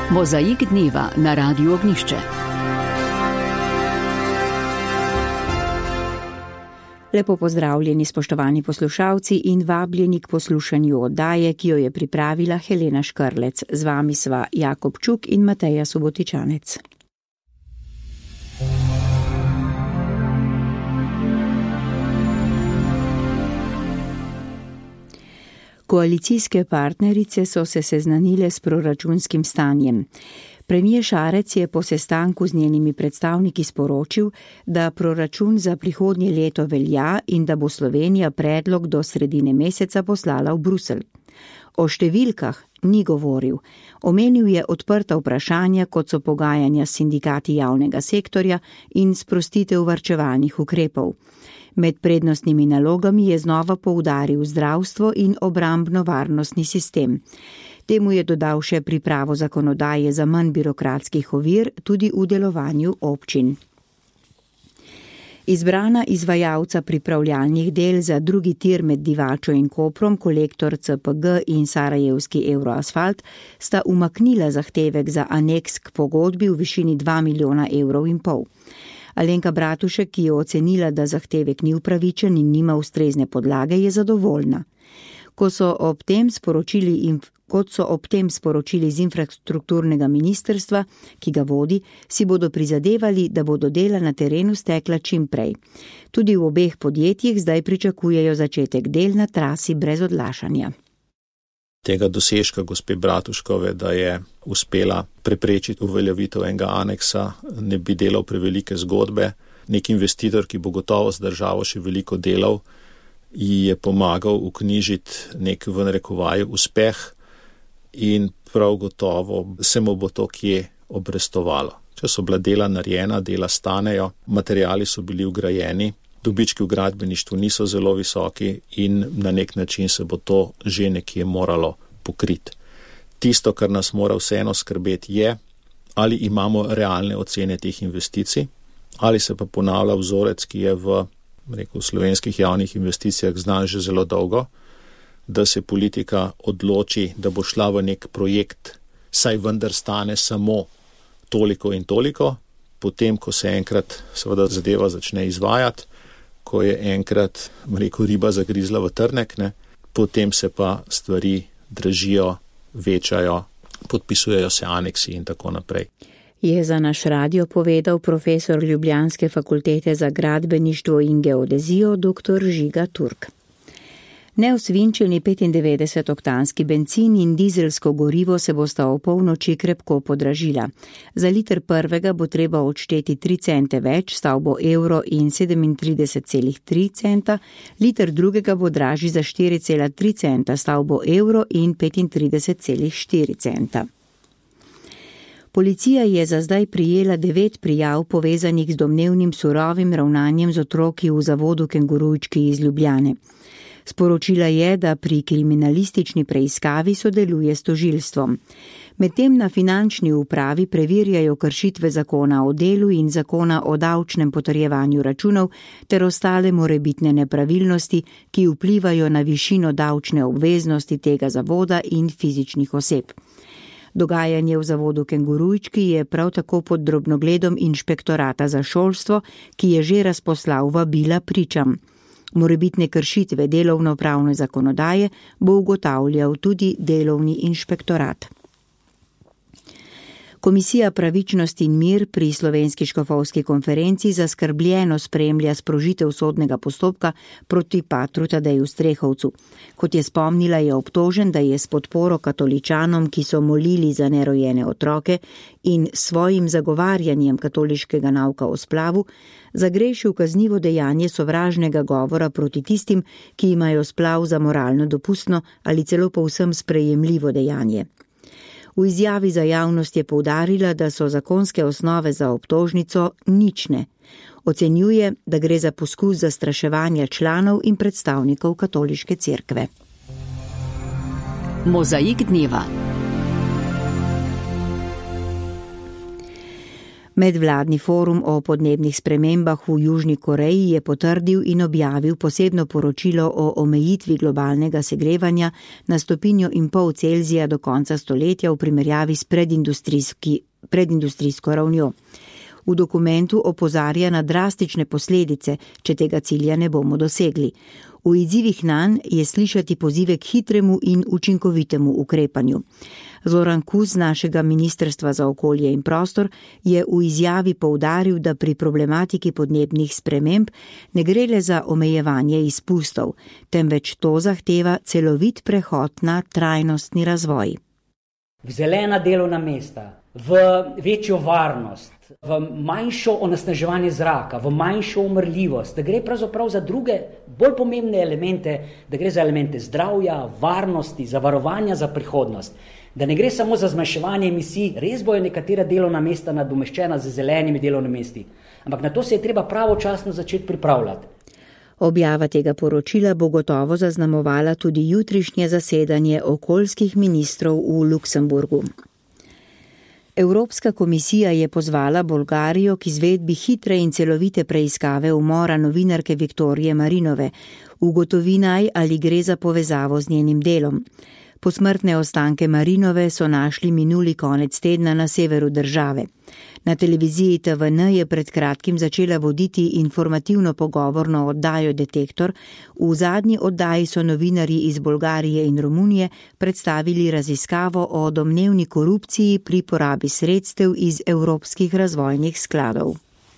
Mozaik dneva na Radiu Ognjišče. Lepo pozdravljeni, spoštovani poslušalci, in vabljeni k poslušanju oddaje, ki jo je pripravila Helena Škrlec. Z vami sva Jakob Čuk in Mateja Subotičanec. Koalicijske partnerice so se seznanile s proračunskim stanjem. Premijer Šarec je po sestanku z njenimi predstavniki sporočil, da proračun za prihodnje leto velja in da bo Slovenija predlog do sredine meseca poslala v Bruselj. O številkah ni govoril. Omenil je odprta vprašanja, kot so pogajanja s sindikati javnega sektorja in sprostitev varčevalnih ukrepov. Med prednostnimi nalogami je znova poudaril zdravstvo in obrambno-varnostni sistem. Temu je dodal še pripravo zakonodaje za manj birokratskih ovir tudi v delovanju občin. Izbrana izvajalca pripravljalnih del za drugi tir med Divačo in Koprom, Kolektor CPG in Sarajevski Euroasfalt, sta umaknila zahtevek za aneks k pogodbi v višini 2,5 milijona evrov. Alenka Bratušek, ki je ocenila, da zahtevek ni upravičen in nima ustrezne podlage, je zadovoljna. Kot so ob tem sporočili z infrastrukturnega ministrstva, ki ga vodi, si bodo prizadevali, da bodo dela na terenu stekla čim prej. Tudi v obeh podjetjih zdaj pričakujejo začetek del na trasi brez odlašanja. Tega dosežka gospe Bratuškove, da je uspela preprečiti uveljavitev enega aneksa, ne bi delal prevelike zgodbe. Nek investitor, ki bo gotovo z državo še veliko delal, ji je pomagal vknjižiti nek v narekovaju uspeh in prav gotovo se mu bo to kje obrestovalo. Če so bila dela narejena, dela stanejo, materiali so bili vgrajeni, dobički v gradbeništvu niso zelo visoki in na nek način se bo to že nekje moralo pokriti. Tisto, kar nas mora vseeno skrbeti, je, ali imamo realne ocene teh investicij, ali se pa ponavlja vzorec, ki je v slovenskih javnih investicijah znan že zelo dolgo, da se politika odloči, da bo šla v nek projekt, saj vendar stane samo toliko in toliko, potem, ko se enkrat seveda zadeva začne izvajati, ko je enkrat, riba zagrizla v trnek, potem se pa stvari dražijo, večajo, podpisujejo se aneksi in tako naprej. Je za naš radio povedal profesor Ljubljanske fakultete za gradbeništvo in geodezijo dr. Žiga Turk. Neosvinčeni 95-oktanski bencin in dizelsko gorivo se bosta ob polnoči krepko podražila. Za liter prvega bo treba odšteti 3 cente več, stal bo evro in 37,3 centa, liter drugega bo dražji za 4,3 centa, stal bo evro in 35,4 centa. Policija je za zdaj prijela 9 prijav povezanih z domnevnim surovim ravnanjem z otroki v zavodu Kengurujčki iz Ljubljane. Sporočila je, da pri kriminalistični preiskavi sodeluje s tožilstvom. Medtem na finančni upravi preverjajo kršitve zakona o delu in zakona o davčnem potrjevanju računov ter ostale morebitne nepravilnosti, ki vplivajo na višino davčne obveznosti tega zavoda in fizičnih oseb. Dogajanje v zavodu Kengurujčki je prav tako pod drobnogledom inšpektorata za šolstvo, ki je že razposlal vabila pričam. Morebitne kršitve delovno-pravne zakonodaje bo ugotavljal tudi delovni inšpektorat. Komisija Pravičnost in mir pri Slovenski škofovski konferenci zaskrbljeno spremlja sprožitev sodnega postopka proti patru Tadeju Strehovcu. Kot je spomnila, je obtožen, da je s podporo katoličanom, ki so molili za nerojene otroke, in svojim zagovarjanjem katoliškega nauka o splavu zagrešil kaznivo dejanje sovražnega govora proti tistim, ki imajo splav za moralno dopustno ali celo povsem sprejemljivo dejanje. V izjavi za javnost je poudarila, da so zakonske osnove za obtožnico nične. Ocenjuje, da gre za poskus zastraševanja članov in predstavnikov katoliške cerkve. Mozaik dneva. Medvladni forum o podnebnih spremembah v Južni Koreji je potrdil in objavil posebno poročilo o omejitvi globalnega segrevanja na 1,5 Celzija do konca stoletja v primerjavi s predindustrijsko ravnjo. V dokumentu opozarja na drastične posledice, če tega cilja ne bomo dosegli. V izzivih nanj je slišati pozive k hitremu in učinkovitemu ukrepanju. Zoran Kus z našega Ministrstva za okolje in prostor je v izjavi poudaril, da pri problematiki podnebnih sprememb ne gre le za omejevanje izpustov, temveč to zahteva celovit prehod na trajnostni razvoj. V zelena delovna mesta, v večjo varnost, v manjšo onesnaževanje zraka, v manjšo umrljivost, da gre pravzaprav za druge, bolj pomembne elemente, da gre za elemente zdravja, varnosti, zavarovanja za prihodnost, da ne gre samo za zmanjševanje emisij, res bojo nekatera delovna mesta nadomeščena z zelenimi delovnimi mesti, ampak na to se je treba pravočasno začeti pripravljati. Objava tega poročila bo gotovo zaznamovala tudi jutrišnje zasedanje okoljskih ministrov v Luksemburgu. Evropska komisija je pozvala Bolgarijo k izvedbi hitre in celovite preiskave umora novinarke Viktorije Marinove. Ugotovi naj, ali gre za povezavo z njenim delom. Posmrtne ostanke Marinove so našli minuli konec tedna na severu države. Na televiziji TVN je pred kratkim začela voditi informativno pogovorno oddajo Detektor. V zadnji oddaji so novinarji iz Bolgarije in Romunije predstavili raziskavo o domnevni korupciji pri porabi sredstev iz evropskih razvojnih skladov.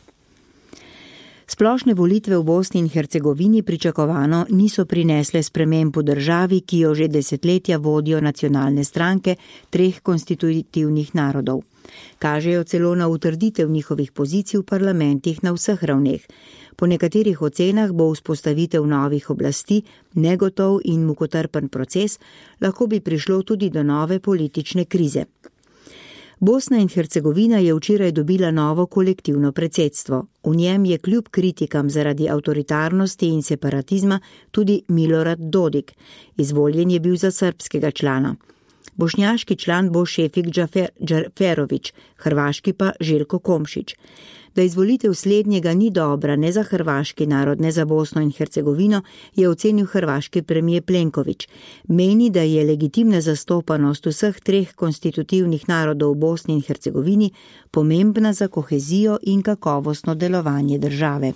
Splošne volitve v Bosni in Hercegovini pričakovano niso prinesle sprememb v državi, ki jo že desetletja vodijo nacionalne stranke 3 konstitutivnih narodov. Kažejo celo na utrditev njihovih pozicij v parlamentih na vseh ravneh. Po nekaterih ocenah bo vzpostavitev novih oblasti negotov in mukotrpen proces, lahko bi prišlo tudi do nove politične krize. Bosna in Hercegovina je včeraj dobila novo kolektivno predsedstvo. V njem je kljub kritikam zaradi avtoritarnosti in separatizma tudi Milorad Dodik. Izvoljen je bil za srbskega člana. Bošnjaški član bo Šefik Džaferović, hrvaški pa Željko Komšić. Da izvolitev slednjega ni dobra ne za hrvaški narod, ne za Bosno in Hercegovino, je ocenil hrvaški premijer Plenković. Meni, da je legitimna zastopanost vseh 3 konstitutivnih narodov v Bosni in Hercegovini pomembna za kohezijo in kakovostno delovanje države.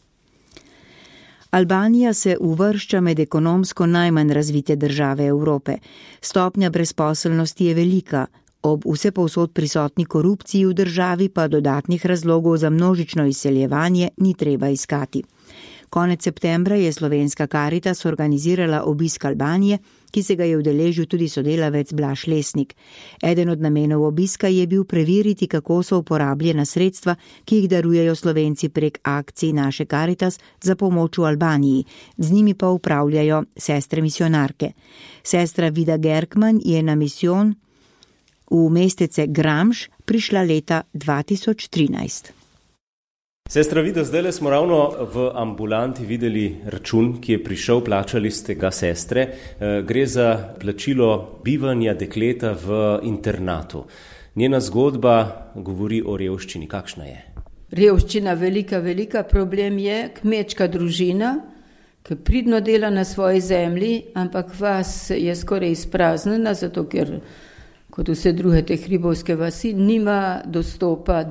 Albanija se uvršča med ekonomsko najmanj razvite države Evrope. Stopnja brezposelnosti je velika. Ob vsepovsod prisotni korupciji v državi pa dodatnih razlogov za množično izseljevanje ni treba iskati. Konec septembra je slovenska Karitas organizirala obisk Albanije, ki se ga je udeležil tudi sodelavec Blaž Lesnik. Eden od namenov obiska je bil preveriti, kako so uporabljena sredstva, ki jih darujejo Slovenci prek akcij naše Karitas za pomoč v Albaniji. Z njimi pa upravljajo sestre misionarke. Sestra Vida Gerkman je na misijon v mestece Gramš prišla leta 2013. Sestra Vida, zdaj smo ravno v ambulanti videli račun, ki je prišel, plačali ste ga sestre. Gre za plačilo bivanja dekleta v internatu. Njena zgodba govori o revščini. Kakšna je? Revščina velika problem je kmečka družina, ki pridno dela na svoji zemlji, ampak vas je skoraj izpraznjena, zato ker kot vse druge te hribovske vasi nima dostopa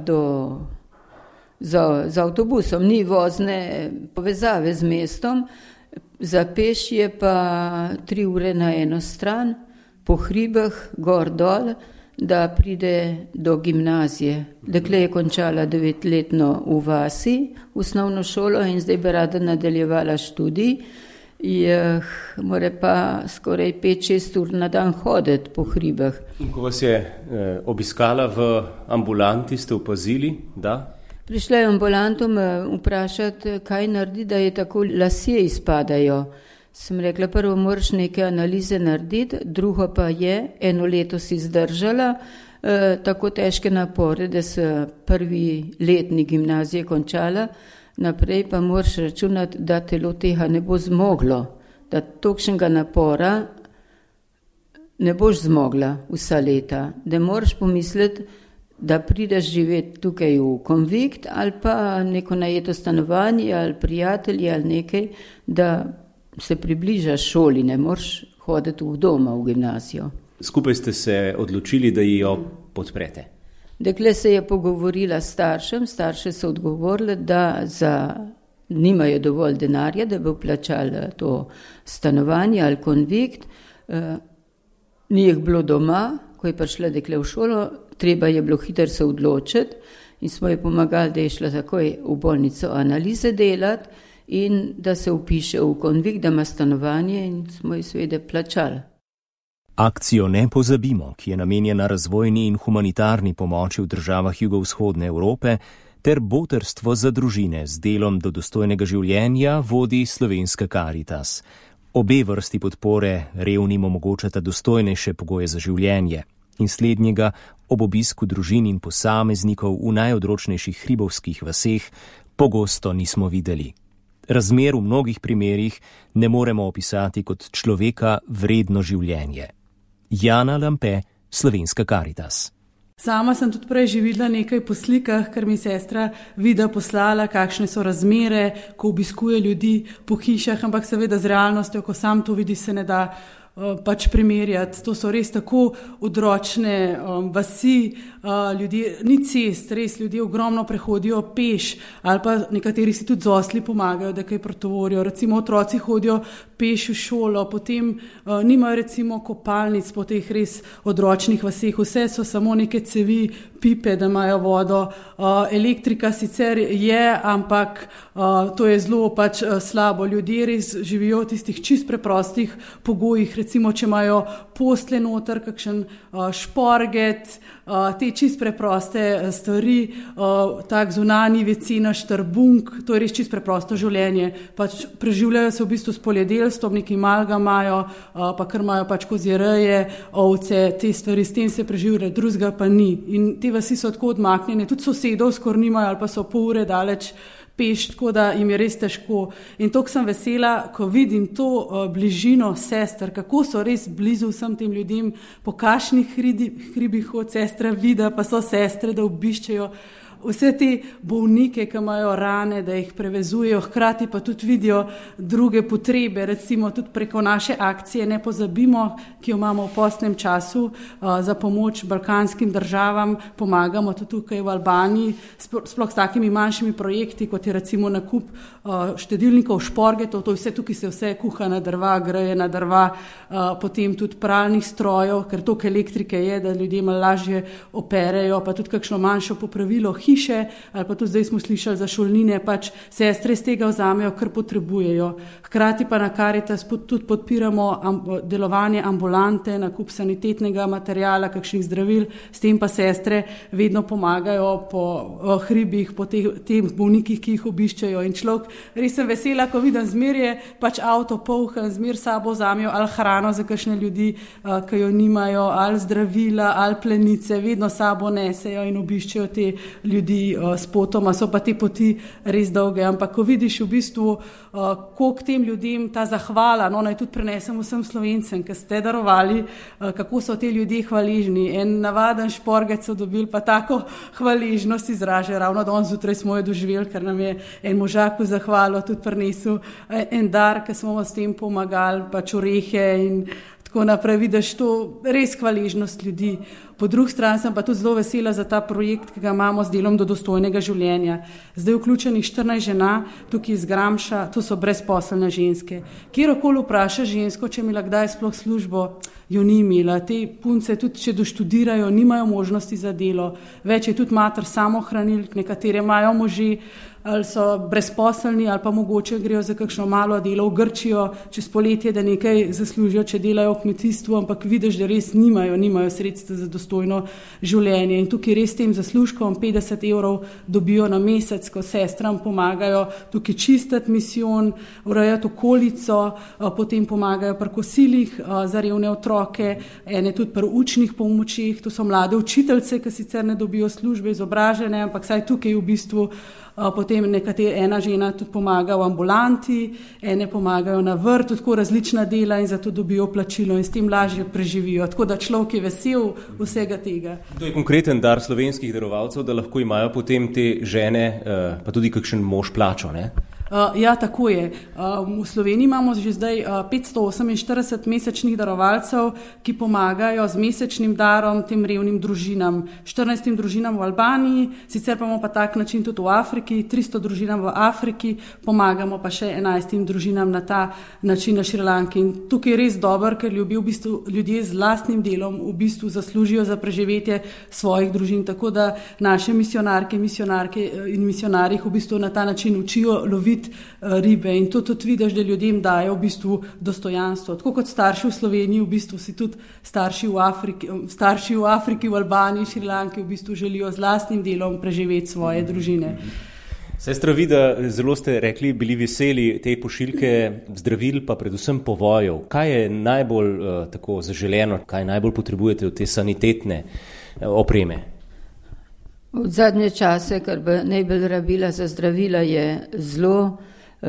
z avtobusom, ni vozne povezave z mestom, za peš je pa 3 ure na eno stran, po hribah, gor dol, da pride do gimnazije. Dekle je končala 9-letno v vasi, osnovno šolo in zdaj bi rada nadaljevala študij. Mora pa skoraj 5-6 ur na dan hoditi po hribah. Ko vas je obiskala v ambulanti, ste opazili, da? Prišla je v ambulanto me vprašati, kaj naredi, da je tako lasje izpadajo. Sem rekla, prvo moraš neke analize narediti, drugo pa je, 1 leto si zdržala tako težke napore, da se prvi letnik gimnazije končala, naprej pa moraš računati, da telo tega ne bo zmoglo, da tolikšnega napora ne boš zmogla vsa leta, da moraš pomisliti, da prideš živeti tukaj v konvikt ali pa neko najeto stanovanje ali prijatelji ali nekaj, da se približaš šoli, ne moreš hoditi v doma v gimnazijo. Skupaj ste se odločili, da jo podprete. Dekle se je pogovorila s staršem, starše so odgovorili, da nimajo dovolj denarja, da bi plačali to stanovanje ali konvikt. Ni jih bilo doma, ko je prišla dekle v šolo, treba je bilo hitro se odločiti in smo ji pomagali, da je šla takoj v bolnico analize delati in da se vpiše v konvikt, da ima stanovanje in smo ji seveda plačali. Akcijo Ne pozabimo, ki je namenjena razvojni in humanitarni pomoči v državah jugovzhodne Evrope, ter botrstvo za družine z delom do dostojnega življenja vodi Slovenska Karitas. Obe vrsti podpore revnim omogočata dostojnejše pogoje za življenje in slednjega ob obisku družin in posameznikov v najodročnejših hribovskih vaseh pogosto nismo videli. Razmer v mnogih primerih ne moremo opisati kot človeka vredno življenje. Jana Lampe, Slovenska Karitas. Sama sem tudi prej že videla nekaj po slikah, ker mi sestra Vida poslala, kakšne so razmere, ko obiskuje ljudi po hišah, ampak seveda z realnostjo, ko sam to vidi, se ne da pač primerjati. To so res tako odročne vasi, ljudje, ni cest, res ljudje ogromno prehodijo peš ali pa nekateri si tudi z osli pomagajo, da kaj pretovorijo. Recimo otroci hodijo peš v šolo, potem nimajo recimo kopalnic po teh res odročnih vaseh, vse so samo neke cevi, pipe, da imajo vodo. Elektrika sicer je, ampak to je zelo pač slabo. Ljudje res živijo v tistih čist preprostih pogojih, recimo če imajo postelje noter, kakšen šporget, te čist preproste stvari, tak zunanji vecina, štrbunk, to je res čist preprosto življenje. Pač preživljajo se v bistvu s poljedelstvom, nekaj malega imajo, pa kar imajo pač kozjereje, ovce, te stvari, s tem se preživljajo, drugega pa ni. In te vasi so tako odmaknjene, tudi sosedov skoraj nimajo ali pa so pol ure daleč peš, tako da jim je res težko. In toliko sem vesela, ko vidim to bližino sester, kako so res blizu vsem tem ljudem, po kakšnih hribih od sestra Vida, pa so sestre, da obiščejo vse te bolnike, ki imajo rane, da jih prevezujejo, hkrati pa tudi vidijo druge potrebe, recimo tudi preko naše akcije Ne pozabimo, ki jo imamo v postnem času za pomoč balkanskim državam, pomagamo tudi tukaj v Albaniji, sploh s takimi manjšimi projekti, kot je recimo nakup štedilnikov, šporgetov, to vse tukaj se vse kuha na drva, greje na drva, potem tudi pralnih strojev, ker toliko elektrike je, da ljudje malo lažje operejo, pa tudi kakšno manjšo popravilo hiše, ali pa tudi zdaj smo slišali za šolnine, pač sestre z tega vzamejo, kar potrebujejo. Hkrati pa na Karitas tudi podpiramo delovanje ambulante, nakup sanitetnega materiala, kakšnih zdravil, s tem pa sestre vedno pomagajo po hribih, po teh bolnikih, ki jih obiščajo. In človek, res sem vesela, ko vidim, zmer je pač avto polhan, zmer sabo vzamejo ali hrano za kakšne ljudi, ki jo nimajo, ali zdravila, ali plenice, vedno sabo nesejo in obiščajo te ljudi s potoma, so pa te poti res dolge, ampak ko vidiš v bistvu, koliko tem ljudem ta zahvala, naj tudi prenesem vsem Slovencem, ki ste darovali, kako so te ljudje hvaležni. En navaden šporgec so dobili pa tako hvaležnost izraže, ravno danes zjutraj smo jo doživeli, ker nam je en možak v zahvalo tudi prinesel en dar, ki smo s tem pomagali, pač orehe in tako naprej, vidiš to res hvaležnost ljudi. Po drugi strani sem pa tudi zelo vesela za ta projekt, ki ga imamo z delom do dostojnega življenja. Zdaj vključenih 14 žena, tukaj iz Gramša, to so brezposelne ženske. Kjerokoli vpraša žensko, če imela kdaj sploh službo, jo ni imela. Te punce tudi, če doštudirajo, nimajo možnosti za delo. Več je tudi mater samohranilk, nekatere imajo možje, ali so brezposelni, ali pa mogoče grejo za kakšno malo delo v Grčijo, čez poletje, da nekaj zaslužijo, če delajo v kmetijstvu, ampak vidiš, da res nimajo sredstva za dostojno življenje. In tukaj res tem zaslužkom 50 € dobijo na mesec, ko sestram pomagajo tukaj čistiti misijon, urejati okolico, potem pomagajo pri kosilih za revne otroke, ene tudi pri učnih pomočih, to so mlade učiteljice, ki sicer ne dobijo službe izobražene, ampak saj tukaj v bistvu potem ena žena tudi pomaga v ambulanti, ene pomagajo na vrtu, tako različna dela in zato dobijo plačilo in s tem lažje preživijo. Tako da človek je vesel vsega tega. To je konkreten dar slovenskih darovalcev, da lahko imajo potem te žene, pa tudi kakšen mož plačo, ne? Ja, tako je. V Sloveniji imamo že zdaj 548 mesečnih darovalcev, ki pomagajo z mesečnim darom tem revnim družinam. 14 družinam v Albaniji, sicer pa imamo pa tak način tudi v Afriki, 300 družinam v Afriki, pomagamo pa še 11 družinam na ta način na Šrilanki. In tukaj je res dobro, ker ljudje z lastnim delom v bistvu zaslužijo za preživetje svojih družin, tako da naše misionarke in misionarji v bistvu na ta način učijo loviti ribe in to tudi vidiš, da ljudem dajo v bistvu dostojanstvo. Tako kot starši v Sloveniji, v bistvu si tudi starši v Afriki, v Albaniji, Šrilanki v bistvu želijo z lastnim delom preživeti svoje družine. Sestra Vida, zelo ste rekli, bili veseli te pošiljke zdravil, pa predvsem povojev. Kaj je najbolj tako zaželeno, kaj najbolj potrebujete od te sanitetne opreme? V zadnje čase, kar bi najbolj rabila za zdravila, je zelo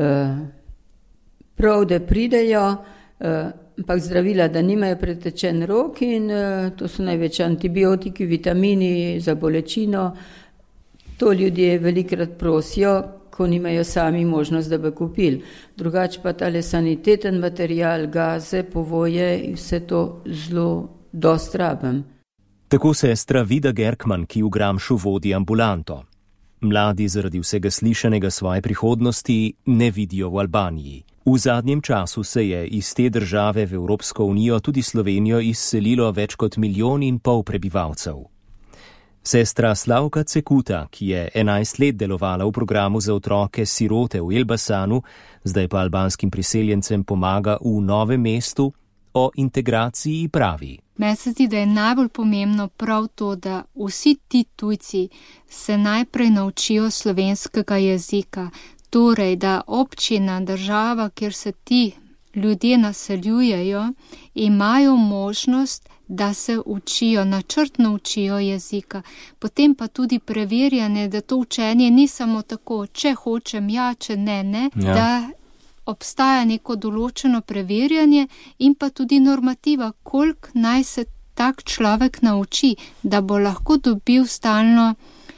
prav, da pridejo, ampak zdravila, da nimajo pretečen rok in to so največ antibiotiki, vitamini za bolečino. To ljudje velikrat prosijo, ko nimajo sami možnost, da bi kupili. Drugače pa tale saniteten material, gaze, povoje in vse to zelo dost rabim. Tako sestra Vida Gerkman, ki v Gramšu vodi ambulanto. Mladi zaradi vsega slišanega svoje prihodnosti ne vidijo v Albaniji. V zadnjem času se je iz te države v Evropsko unijo, tudi Slovenijo, izselilo več kot 1,5 milijona prebivalcev. Sestra Slavka Cekuta, ki je 11 let delovala v programu za otroke sirote v Elbasanu, zdaj pa albanskim priseljencem pomaga v Novem mestu, o integraciji pravi. Meni se zdi, da je najbolj pomembno prav to, da vsi ti tujci se najprej naučijo slovenskega jezika. Torej, da občina, država, kjer se ti ljudje naseljujejo, imajo možnost, da se učijo, načrtno učijo jezika. Potem pa tudi preverjanje, da to učenje ni samo tako, če hočem ja, če ne, da obstaja neko določeno preverjanje in pa tudi normativa, koliko naj se tak človek nauči, da bo lahko dobil stalno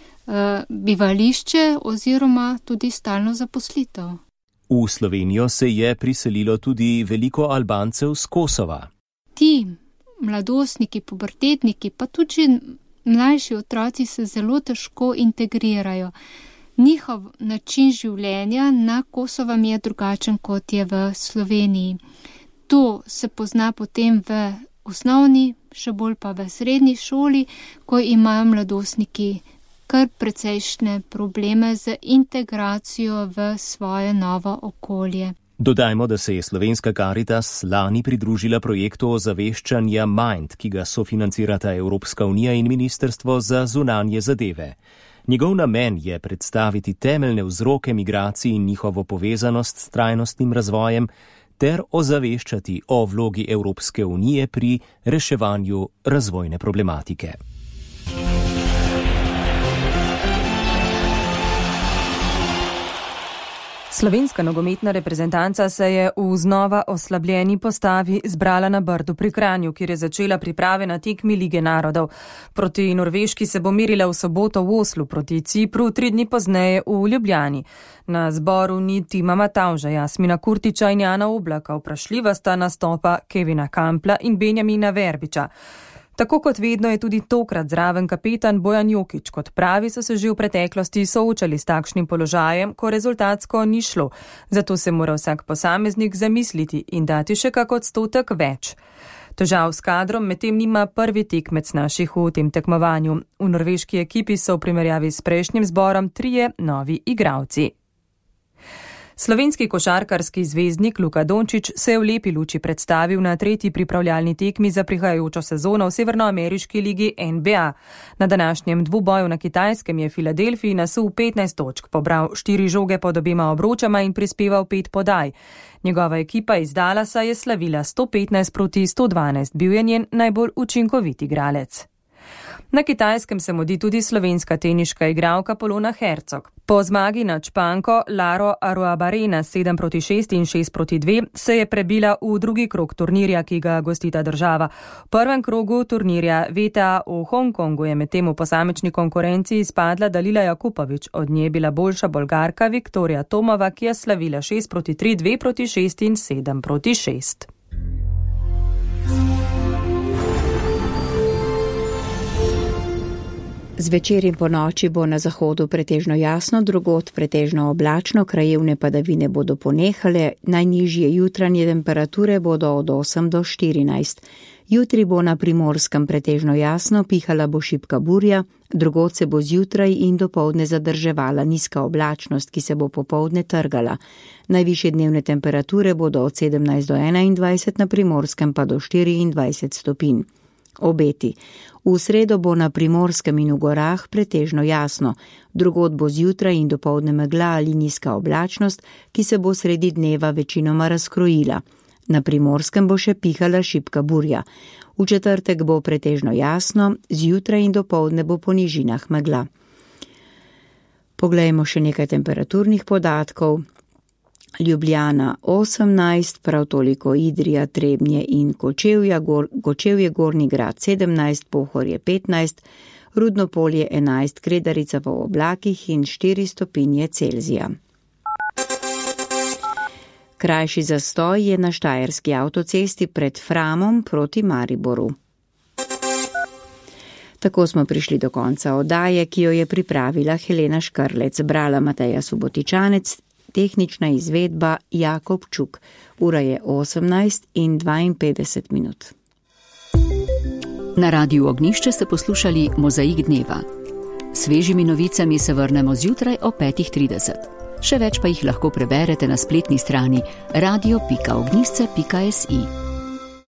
bivališče oziroma tudi stalno zaposlitev. V Slovenijo se je priselilo tudi veliko Albancev z Kosova. Ti mladostniki, pubertetniki, pa tudi mlajši otroci se zelo težko integrirajo. Njihov način življenja na Kosovem je drugačen, kot je v Sloveniji. To se pozna potem v osnovni, še bolj pa v srednji šoli, ko imajo mladostniki kar precejšnje probleme z integracijo v svoje novo okolje. Dodajmo, da se je Slovenska Karitas lani pridružila projektu ozaveščanja Mind, ki ga sofinancirata Evropska unija in Ministrstvo za zunanje zadeve. Njegov namen je predstaviti temeljne vzroke migracij in njihovo povezanost s trajnostnim razvojem ter ozaveščati o vlogi Evropske unije pri reševanju razvojne problematike. Slovenska nogometna reprezentanca se je v znova oslabljeni postavi zbrala na Brdu pri Kranju, kjer je začela priprave na tekmi Lige narodov. Proti Norveški se bo merila v soboto v Oslu, proti Cipru 3 dni pozneje v Ljubljani. Na zboru ni Tima Matavža, Jasmina Kurtiča in Jana Oblaka, vprašljiva sta nastopa Kevina Kampla in Benjamina Verbiča. Tako kot vedno je tudi tokrat zraven kapetan Bojan Jokić. Kot pravi, so se že v preteklosti soočali s takšnim položajem, ko rezultatsko ni šlo. Zato se mora vsak posameznik zamisliti in dati še kak odstotek več. Težav s kadrom medtem nima prvi tekmec naših v tem tekmovanju. V norveški ekipi so v primerjavi s prejšnjim zborom 3 novi igralci. Slovenski košarkarski zvezdnik Luka Dončić se je v lepi luči predstavil na 3. pripravljalni tekmi za prihajajočo sezono v severnoameriški ligi NBA. Na današnjem dvoboju na Kitajskem je Filadelfiji nasul 15 točk, pobral 4 žoge pod obema obročama in prispeval 5 podaj. Njegova ekipa iz Dallasa je slavila 115 proti 112, bil je njen najbolj učinkovit igralec. Na Kitajskem se mudi tudi slovenska teniška igralka Polona Hercog. Po zmagi nad Španko Laro Arruabarrena 7-6 in 6-2 se je prebila v drugi krog turnirja, ki ga gostita država. V prvem krogu turnirja WTA v Hongkongu je medtem v posamični konkurenci izpadla Dalila Jakupović. Od nje je bila boljša Bolgarka Viktorija Tomova, ki je slavila 6-3, 2-6 in 7-6. Zvečer in po noči bo na zahodu pretežno jasno, drugod pretežno oblačno, krajevne padavine bodo ponehale, najnižje jutranje temperature bodo od 8 do 14. Jutri bo na Primorskem pretežno jasno, pihala bo šibka burja, drugod se bo zjutraj in dopoldne zadrževala nizka oblačnost, ki se bo popoldne trgala. Najvišje dnevne temperature bodo od 17 do 21, na Primorskem pa do 24 stopinj. Obeti. V sredo bo na Primorskem in v gorah pretežno jasno, drugod bo zjutraj in dopoldne megla ali nizka oblačnost, ki se bo sredi dneva večinoma razkrojila. Na Primorskem bo še pihala šibka burja. V četrtek bo pretežno jasno, zjutraj in dopoldne bo po nižinah megla. Poglejmo še nekaj temperaturnih podatkov. Ljubljana 18, prav toliko Idrija, Trebnje in Kočevje, Gornji Grad 17, Pohorje 15, Rudno Polje 11, Kredarica v oblakih in 4 stopinje Celzija. Krajši zastoj je na Štajerski avtocesti pred Framom proti Mariboru. Tako smo prišli do konca oddaje, ki jo je pripravila Helena Škrlec, brala Mateja Subotičanec, tehnična izvedba Jakob Čuk. Ura je 18:52. Na Radiu Ognjišče ste poslušali Mozaik dneva. Svežimi novicami se vrnemo zjutraj o 5:30. Še več pa jih lahko preberete na spletni strani radio.ognjišče.si.